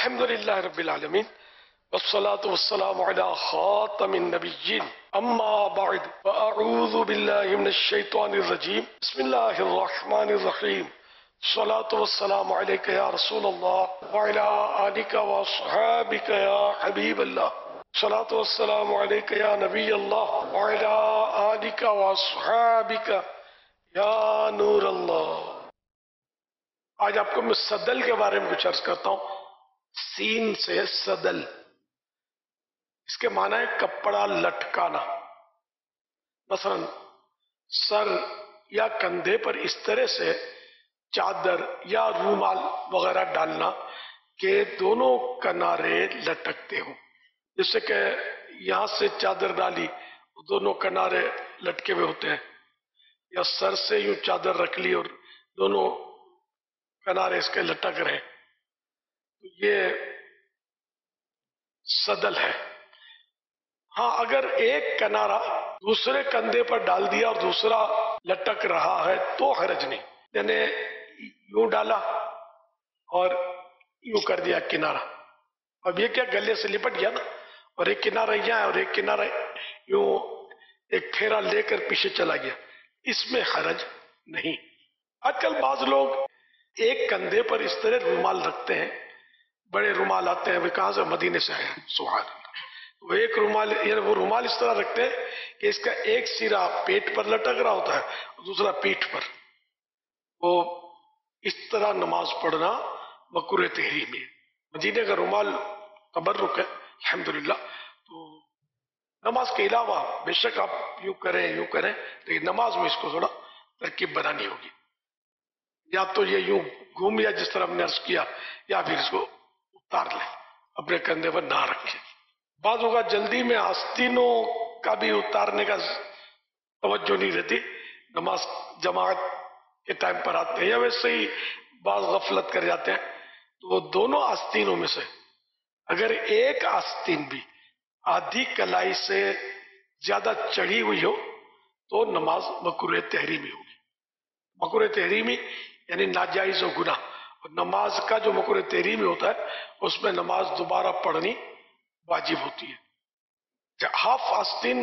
الحمد لله رب العالمين والصلاة والسلام على خاتم النبيين أما بعد فأعوذ بالله من الشيطان الرجيم بسم الله الرحمن الرحيم الصلاة والسلام عليك يا رسول الله وعلى آلك وأصحابك يا حبيب الله الصلاة والسلام عليك يا نبي الله وعلى آلك وأصحابك يا نور الله. آج آپ کو میں صدل کے بارے میں کچھ عرض کرتا ہوں. سین سے صدل، اس کے معنی ہے کپڑا لٹکانا. مثلا سر یا کندھے پر اس طرح سے چادر یا رومال وغیرہ ڈالنا کہ دونوں کنارے لٹکتے ہوں. جس سے کہ یہاں سے چادر ڈالی دونوں کنارے لٹکے ہوئے ہوتے ہیں، یا سر سے یوں چادر رکھ لی اور دونوں کنارے اس کے لٹک رہے. یہ صدل ہے. ہاں، اگر ایک کنارہ دوسرے کندھے پر ڈال دیا اور دوسرا لٹک رہا ہے تو حرج نہیں. یعنی یوں ڈالا اور یوں کر دیا کنارہ، اب یہ کیا گلے سے لپٹ گیا نا، اور ایک کنارہ یہاں ہے اور ایک کنارہ یوں ایک پھیرا لے کر پیچھے چلا گیا، اس میں حرج نہیں. آج کل بعض لوگ ایک کندھے پر اس طرح رومال رکھتے ہیں، بڑے رومال آتے ہیں، وہ کہاں سے؟ مدینے سے آئے ہیں. سبحان اللہ. وہ ایک رومال، یعنی وہ رومال اس طرح رکھتے ہیں کہ اس کا ایک سرا پیٹ پر لٹک رہا ہوتا ہے اور دوسرا پیٹھ پر. وہ اس طرح نماز پڑھنا مکروہ تحریمی ہے. مدینے کا رومال تبرک ہے الحمدللہ. تو نماز کے علاوہ بے شک آپ یوں کریں لیکن نماز میں اس کو تھوڑا ترکیب بنانی ہوگی. یا تو یہ یوں گھوم یا جس طرح ہم نے عرض کیا، یا پھر اس کو اتار لیں، اپنے کندھے پر نہ رکھیں. بعض اوقات جلدی میں آستینوں کا بھی اتارنے کا توجہ نہیں رہتی، نماز جماعت کے ٹائم پر آتے ہیں یا ویسے ہی بعض غفلت کر جاتے ہیں، تو وہ دونوں آستینوں میں سے اگر ایک آستین بھی آدھی کلائی سے زیادہ چڑھی ہوئی ہو تو نماز مکروہ تحریمی ہوگی. مکروہ تحریمی یعنی ناجائز و گناہ. اور نماز کا جو مکروہ تحریمی ہوتا ہے اس میں نماز دوبارہ پڑھنی واجب ہوتی ہے. ہاف آستین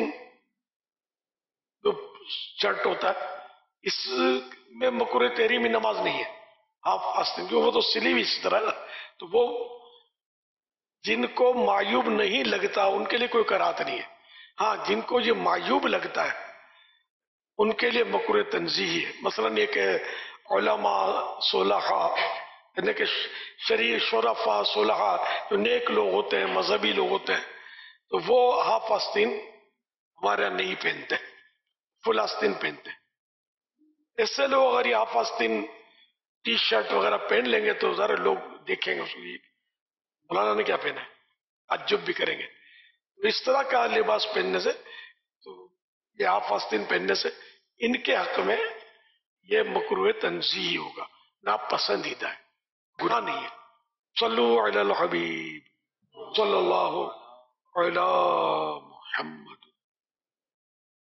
جو شرٹ ہوتا ہے اس میں مکروہ تحریمی نماز نہیں ہے. ہاف آستین جو وہ تو سلی ہوئی اس طرح ہے نا، تو وہ جن کو معیوب نہیں لگتا ان کے لیے کوئی کراہت نہیں ہے. ہاں، جن کو یہ معیوب لگتا ہے ان کے لیے مکروہ تنزیہی ہے. مثلا یہ کہ علماء صلحاء، یعنی کہ شریع شرفاء صلحاء جو نیک لوگ ہوتے ہیں، مذہبی لوگ ہوتے ہیں، تو وہ ہاف آستین ہمارے یہاں نہیں پہنتے، فل آستین پہنتے. ایسے لوگ اگر یہ ہاف آستین ٹی شرٹ وغیرہ پہن لیں گے تو ذرا لوگ دیکھیں گے اس کو، مولانا نے کیا پہنا ہے، تعجب بھی کریں گے. تو اس طرح کا لباس پہننے سے، تو یہ ہاف آستین پہننے سے ان کے حق میں یہ مکروہ تنزیہی ہوگا، ناپسندیدہ ہے، گناہ نہیں ہے. صلو علی الحبیب صلی اللہ علی محمد.